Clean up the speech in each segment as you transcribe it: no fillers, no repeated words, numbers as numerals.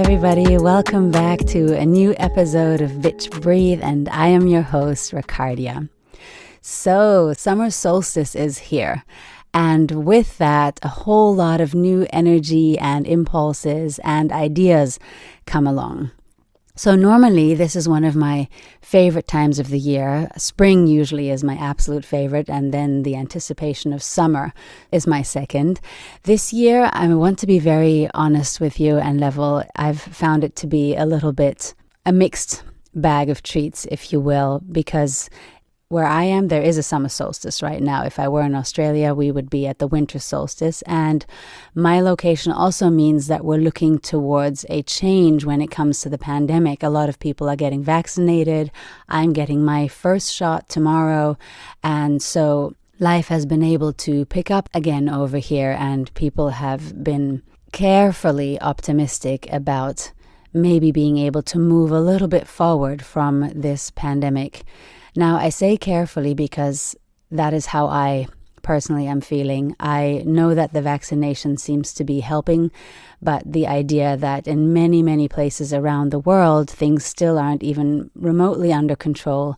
everybody. Welcome back to a new episode of Bitch Breathe, and I am your host, Ricardia. So, summer solstice is here, and with that, a whole lot of new energy and impulses and ideas come along. So normally, this is one of my favorite times of the year. Spring usually is my absolute favorite, and then the anticipation of summer is my second. This year, I want to be very honest with you and level. I've found it to be a little bit a mixed bag of treats, if you will, because where I am, there is a summer solstice right now. If I were in Australia, we would be at the winter solstice. And my location also means that we're looking towards a change when it comes to the pandemic. A lot of people are getting vaccinated. I'm getting my first shot tomorrow. And so life has been able to pick up again over here, and people have been carefully optimistic about maybe being able to move a little bit forward from this pandemic. Now, I say carefully because that is how I personally am feeling. I know that the vaccination seems to be helping, but the idea that in many, many places around the world, things still aren't even remotely under control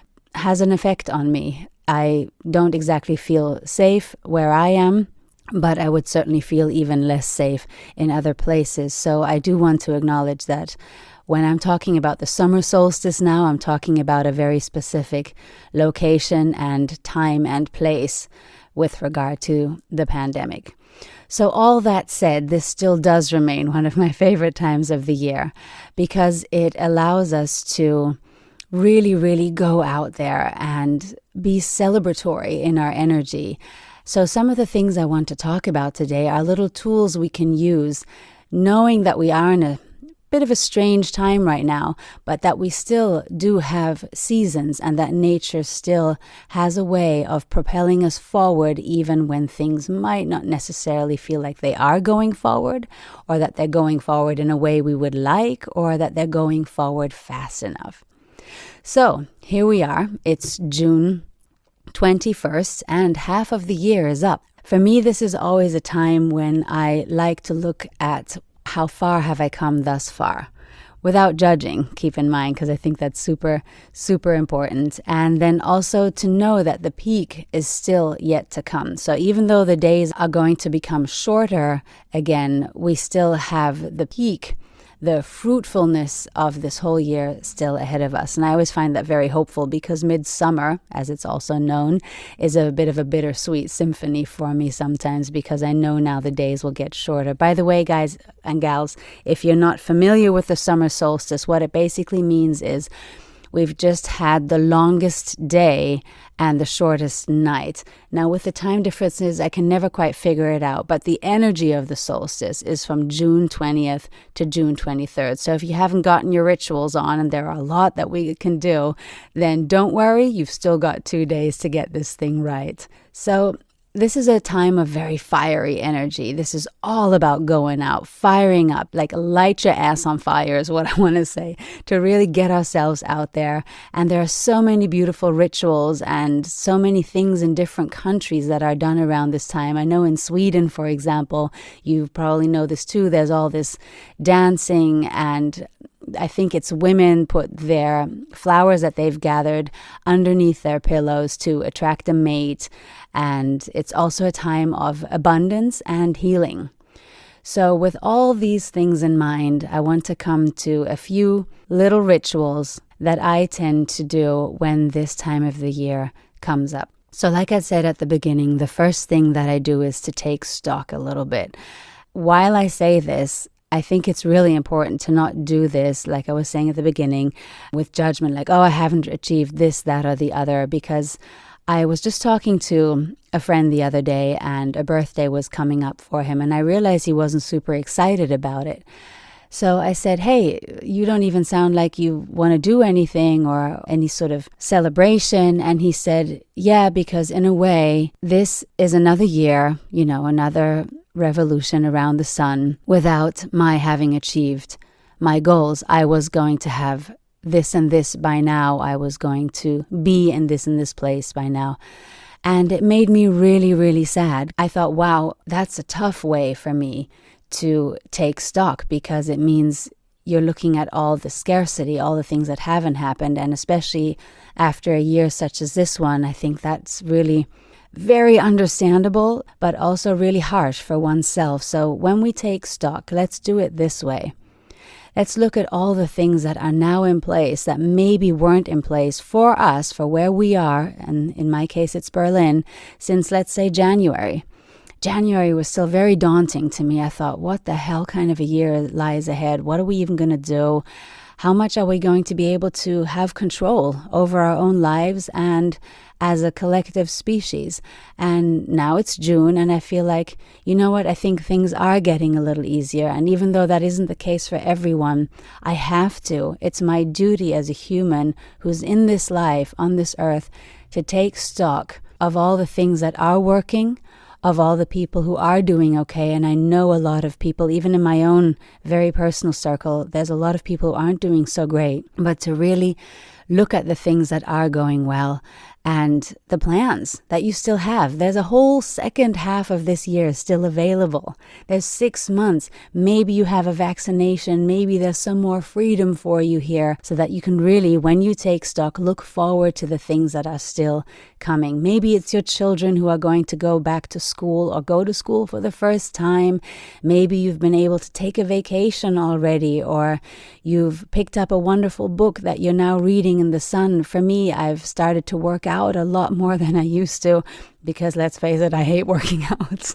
has an effect on me. I don't exactly feel safe where I am, but I would certainly feel even less safe in other places. So I do want to acknowledge that when I'm talking about the summer solstice now, I'm talking about a very specific location and time and place with regard to the pandemic. So all that said, this still does remain one of my favorite times of the year because it allows us to really, really go out there and be celebratory in our energy. So some of the things I want to talk about today are little tools we can use, knowing that we are in a bit of a strange time right now, but that we still do have seasons and that nature still has a way of propelling us forward even when things might not necessarily feel like they are going forward, or that they're going forward in a way we would like, or that they're going forward fast enough. So here we are. It's June 21st and half of the year is up. For me, this is always a time when I like to look at how far have I come thus far, without judging, keep in mind, because I think that's super, super important. And then also to know that the peak is still yet to come. So even though the days are going to become shorter again, we still have the peak, the fruitfulness of this whole year still ahead of us. And I always find that very hopeful because midsummer, as it's also known, is a bit of a bittersweet symphony for me sometimes because I know now the days will get shorter. By the way, guys and gals, if you're not familiar with the summer solstice, what it basically means is we've just had the longest day and the shortest night. Now, with the time differences, I can never quite figure it out, but the energy of the solstice is from June 20th to June 23rd. So if you haven't gotten your rituals on, and there are a lot that we can do, then don't worry, you've still got 2 days to get this thing right. So this is a time of very fiery energy. This is all about going out, firing up, like light your ass on fire is what I want to say, to really get ourselves out there. And there are so many beautiful rituals and so many things in different countries that are done around this time. I know in Sweden, for example, you probably know this too, there's all this dancing, and I think it's women put their flowers that they've gathered underneath their pillows to attract a mate. And it's also a time of abundance and healing. So with all these things in mind, I want to come to a few little rituals that I tend to do when this time of the year comes up. So like I said at the beginning, the first thing that I do is to take stock a little bit. While I say this, I think it's really important to not do this, like I was saying at the beginning, with judgment, like, oh, I haven't achieved this, that, or the other, because I was just talking to a friend the other day and a birthday was coming up for him, and I realized he wasn't super excited about it. So I said, hey, you don't even sound like you want to do anything or any sort of celebration. And he said, yeah, because in a way, this is another year, another revolution around the sun without my having achieved my goals. I was going to have this and this by now. I was going to be in this place by now. And it made me really, really sad. I thought, wow, that's a tough way for me to take stock, because it means you're looking at all the scarcity, all the things that haven't happened. And especially after a year such as this one, I think that's really very understandable, but also really harsh for oneself. So when we take stock, let's do it this way. Let's look at all the things that are now in place that maybe weren't in place for us, for where we are, and in my case it's Berlin, since let's say January. January was still very daunting to me. I thought, what the hell kind of a year lies ahead? What are we even going to do? How much are we going to be able to have control over our own lives and as a collective species? And now it's June, and I feel like, you know what, I think things are getting a little easier. And even though that isn't the case for everyone, I have to. It's my duty as a human who's in this life, on this earth, to take stock of all the things that are working, of all the people who are doing okay. And I know a lot of people, even in my own very personal circle, there's a lot of people who aren't doing so great. But to really look at the things that are going well and the plans that you still have. There's a whole second half of this year still available. There's 6 months. Maybe you have a vaccination. Maybe there's some more freedom for you here so that you can really, when you take stock, look forward to the things that are still coming. Maybe it's your children who are going to go back to school or go to school for the first time. Maybe you've been able to take a vacation already, or you've picked up a wonderful book that you're now reading in the sun. For me, I've started to work out a lot more than I used to, because let's face it, I hate working out.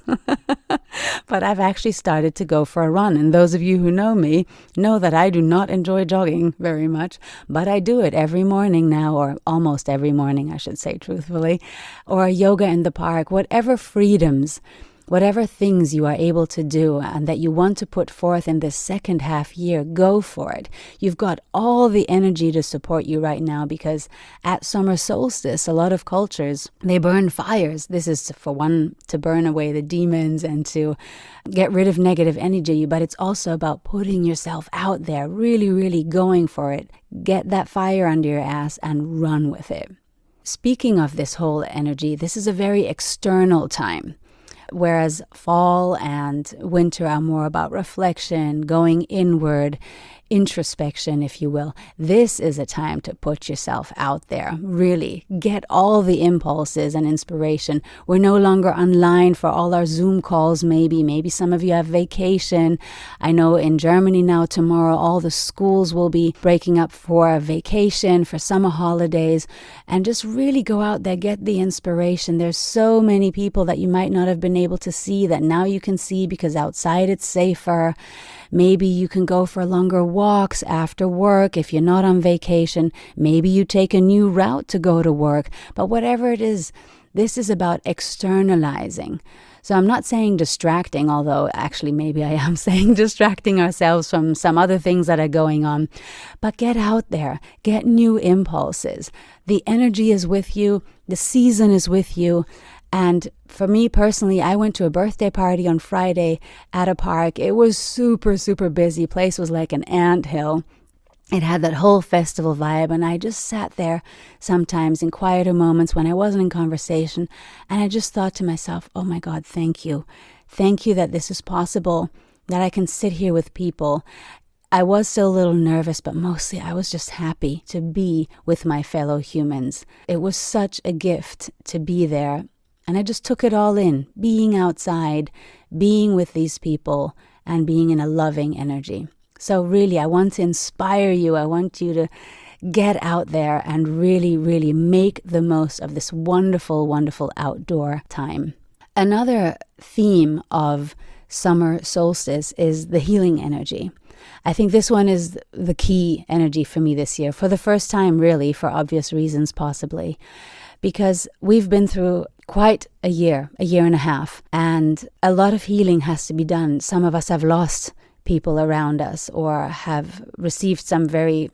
But I've actually started to go for a run. And those of you who know me know that I do not enjoy jogging very much, but I do it every morning now, or almost every morning, I should say truthfully, or yoga in the park, whatever freedoms, whatever things you are able to do and that you want to put forth in this second half year, go for it. You've got all the energy to support you right now, because at summer solstice, a lot of cultures, they burn fires. This is for one, to burn away the demons and to get rid of negative energy, but it's also about putting yourself out there, really, really going for it. Get that fire under your ass and run with it. Speaking of this whole energy, this is a very external time. Whereas fall and winter are more about reflection, going inward, introspection, if you will. This is a time to put yourself out there, really get all the impulses and inspiration. We're no longer online for all our Zoom calls, maybe some of you have vacation. I know in Germany now, tomorrow, all the schools will be breaking up for a vacation, for summer holidays, and just really go out there, get the inspiration. There's so many people that you might not have been able to see that now you can see, because outside it's safer. Maybe you can go for longer walks after work if you're not on vacation. Maybe you take a new route to go to work. But whatever it is, this is about externalizing. So I'm not saying distracting, although actually maybe I am saying distracting ourselves from some other things that are going on. But get out there, get new impulses. The energy is with you. The season is with you. And for me personally, I went to a birthday party on Friday at a park. It was super, super busy. Place was like an anthill. It had that whole festival vibe, and I just sat there sometimes in quieter moments when I wasn't in conversation, and I just thought to myself, oh my God, thank you. Thank you that this is possible, that I can sit here with people. I was still a little nervous, but mostly I was just happy to be with my fellow humans. It was such a gift to be there. And I just took it all in, being outside, being with these people, and being in a loving energy. So really, I want to inspire you. I want you to get out there and really, really make the most of this wonderful, wonderful outdoor time. Another theme of summer solstice is the healing energy. I think this one is the key energy for me this year, for the first time, really, for obvious reasons, possibly. Because we've been through quite a year and a half, and a lot of healing has to be done. Some of us have lost people around us or have received some very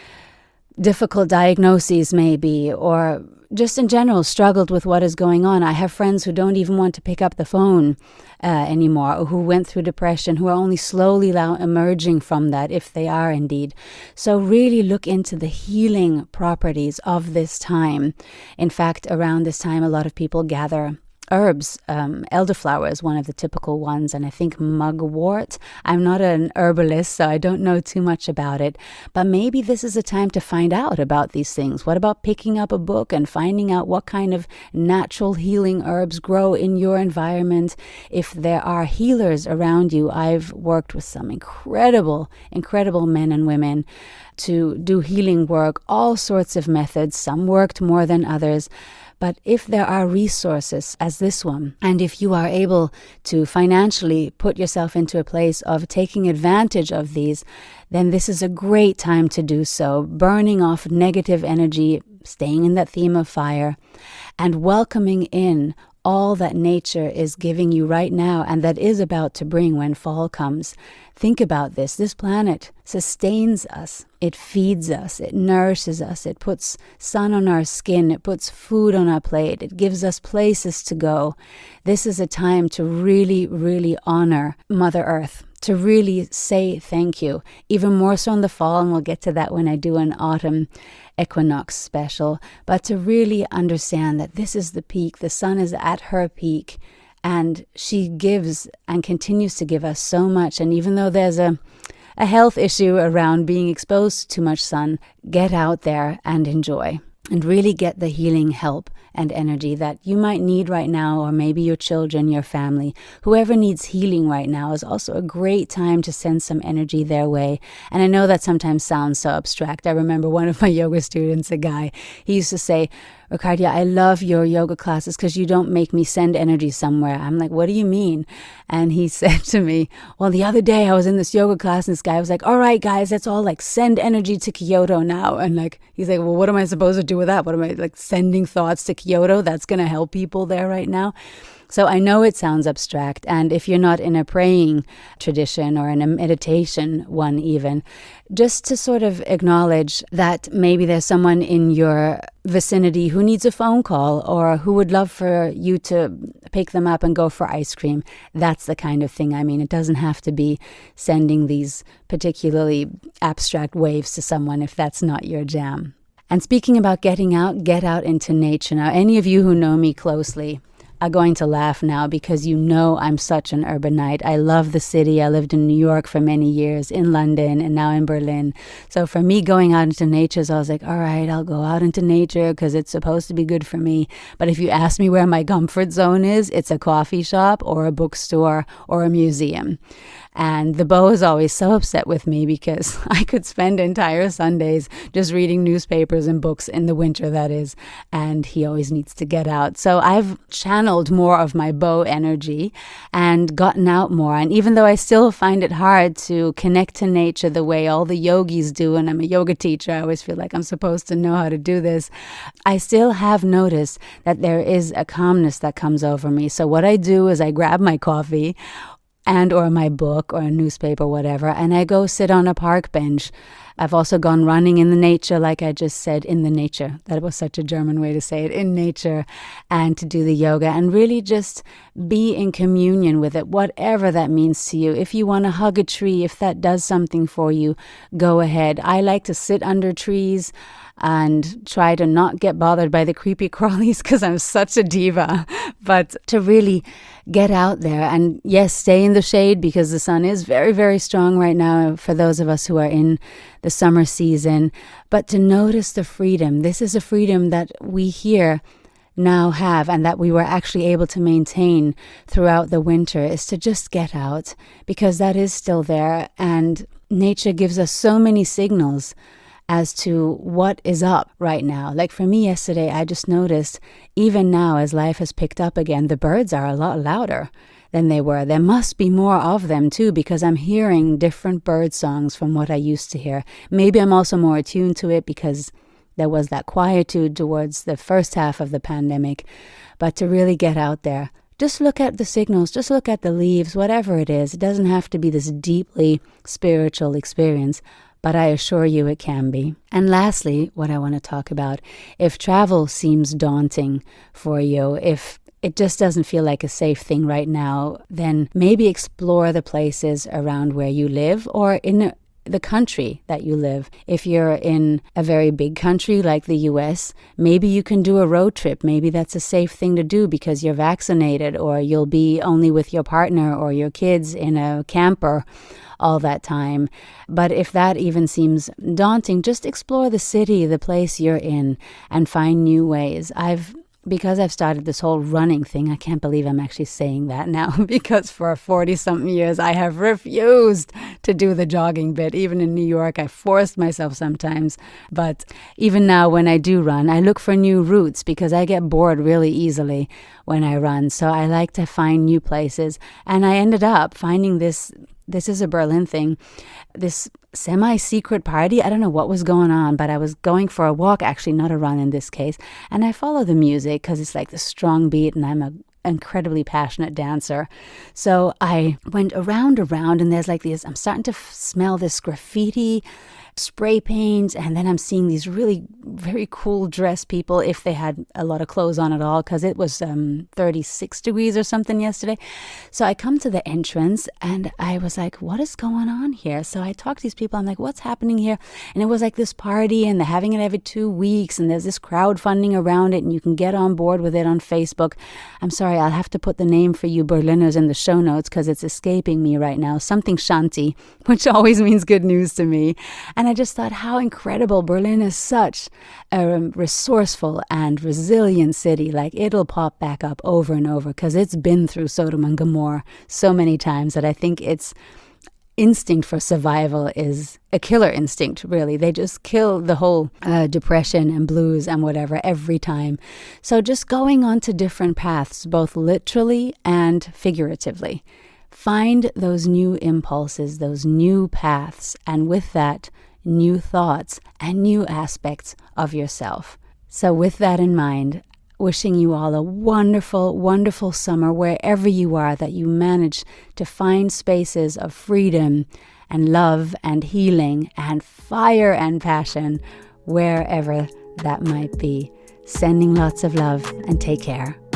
difficult diagnoses maybe, or just in general struggled with what is going on. I have friends who don't even want to pick up the phone anymore, or who went through depression, who are only slowly now emerging from that, if they are indeed. So really look into the healing properties of this time. In fact, around this time, a lot of people gather herbs. Elderflower is one of the typical ones, and I think mugwort. I'm not an herbalist, so I don't know too much about it, but maybe this is a time to find out about these things. What about picking up a book and finding out what kind of natural healing herbs grow in your environment? If there are healers around you, I've worked with some incredible men and women to do healing work, all sorts of methods. Some worked more than others. But if there are resources as this one, and if you are able to financially put yourself into a place of taking advantage of these, then this is a great time to do so, burning off negative energy, staying in that theme of fire, and welcoming in all that nature is giving you right now and that is about to bring when fall comes. Think about this. This planet sustains us. It feeds us. It nourishes us. It puts sun on our skin. It puts food on our plate. It gives us places to go. This is a time to really, really honor Mother Earth, to really say thank you, even more so in the fall, and we'll get to that when I do an autumn equinox special, but to really understand that this is the peak. The sun is at her peak, and she gives and continues to give us so much. And even though there's a health issue around being exposed to too much sun, get out there and enjoy, and really get the healing help and energy that you might need right now, or maybe your children, your family. Whoever needs healing right now is also a great time to send some energy their way. And I know that sometimes sounds so abstract. I remember one of my yoga students, a guy, he used to say, Ricardia, I love your yoga classes because you don't make me send energy somewhere. I'm like, what do you mean? And he said to me, well, the other day I was in this yoga class and this guy was like, all right, guys, let's all like send energy to Kyoto now. And like, he's like, well, what am I supposed to do with that? What am I like sending thoughts to Kyoto? That's going to help people there right now. So I know it sounds abstract, and if you're not in a praying tradition or in a meditation one even, just to sort of acknowledge that maybe there's someone in your vicinity who needs a phone call or who would love for you to pick them up and go for ice cream. That's the kind of thing I mean. It doesn't have to be sending these particularly abstract waves to someone if that's not your jam. And speaking about getting out, get out into nature. Now, any of you who know me closely are going to laugh now because you know I'm such an urbanite. I love the city. I lived in New York for many years, in London, and now in Berlin. So for me, going out into nature, I was like, all right, I'll go out into nature because it's supposed to be good for me. But if you ask me where my comfort zone is, it's a coffee shop or a bookstore or a museum. And the beau is always so upset with me because I could spend entire Sundays just reading newspapers and books in the winter, that is, and he always needs to get out. So I've channeled more of my beau energy and gotten out more. And even though I still find it hard to connect to nature the way all the yogis do, and I'm a yoga teacher, I always feel like I'm supposed to know how to do this, I still have noticed that there is a calmness that comes over me. So what I do is I grab my coffee and or my book or a newspaper, whatever, and I go sit on a park bench. I've also gone running in the nature, like I just said, in the nature. That was such a German way to say it, in nature, and to do the yoga and really just be in communion with it, whatever that means to you. If you want to hug a tree, if that does something for you, go ahead. I like to sit under trees and try to not get bothered by the creepy crawlies because I'm such a diva, but to really get out there and yes, stay in the shade because the sun is very, very strong right now for those of us who are in the summer season, but to notice the freedom. This is a freedom that we here now have and that we were actually able to maintain throughout the winter, is to just get out because that is still there, and nature gives us so many signals as to what is up right now. Like for me yesterday, I just noticed, even now as life has picked up again, the birds are a lot louder than they were. There must be more of them too, because I'm hearing different bird songs from what I used to hear. Maybe I'm also more attuned to it because there was that quietude towards the first half of the pandemic. But to really get out there, just look at the signals, just look at the leaves, whatever it is. It doesn't have to be this deeply spiritual experience, but I assure you it can be. And lastly, what I want to talk about, if travel seems daunting for you, if it just doesn't feel like a safe thing right now, then maybe explore the places around where you live or in the country that you live. If you're in a very big country like the US, maybe you can do a road trip. Maybe that's a safe thing to do because you're vaccinated, or you'll be only with your partner or your kids in a camper all that time. But if that even seems daunting, just explore the city, the place you're in, and find new ways. Because I've started this whole running thing, I can't believe I'm actually saying that now, because for 40-something years, I have refused to do the jogging bit. Even in New York, I forced myself sometimes. But even now, when I do run, I look for new routes because I get bored really easily when I run. So I like to find new places. And I ended up finding this is a Berlin thing, this semi-secret party. I don't know what was going on, but I was going for a walk, actually not a run in this case. And I follow the music because it's like the strong beat, and I'm an incredibly passionate dancer. So I went around, and there's like these, I'm starting to smell this graffiti, spray paint, and then I'm seeing these really very cool dressed people, if they had a lot of clothes on at all, because it was 36 degrees or something yesterday. So I come to the entrance and I was like, what is going on here? So I talked to these people. I'm like, what's happening here? And it was like this party, and they're having it every 2 weeks, and there's this crowdfunding around it, and you can get on board with it on Facebook. I'm sorry, I'll have to put the name for you Berliners in the show notes because it's escaping me right now. Something Shanti, which always means good news to me. And I just thought how incredible. Berlin is such a resourceful and resilient city. Like, it'll pop back up over and over because it's been through Sodom and Gomorrah so many times that I think its instinct for survival is a killer instinct, really. They just kill the whole depression and blues and whatever every time. So just going on to different paths, both literally and figuratively. Find those new impulses, those new paths, and with that, new thoughts and new aspects of yourself. So with that in mind, wishing you all a wonderful, wonderful summer wherever you are, that you manage to find spaces of freedom and love and healing and fire and passion wherever that might be. Sending lots of love, and take care.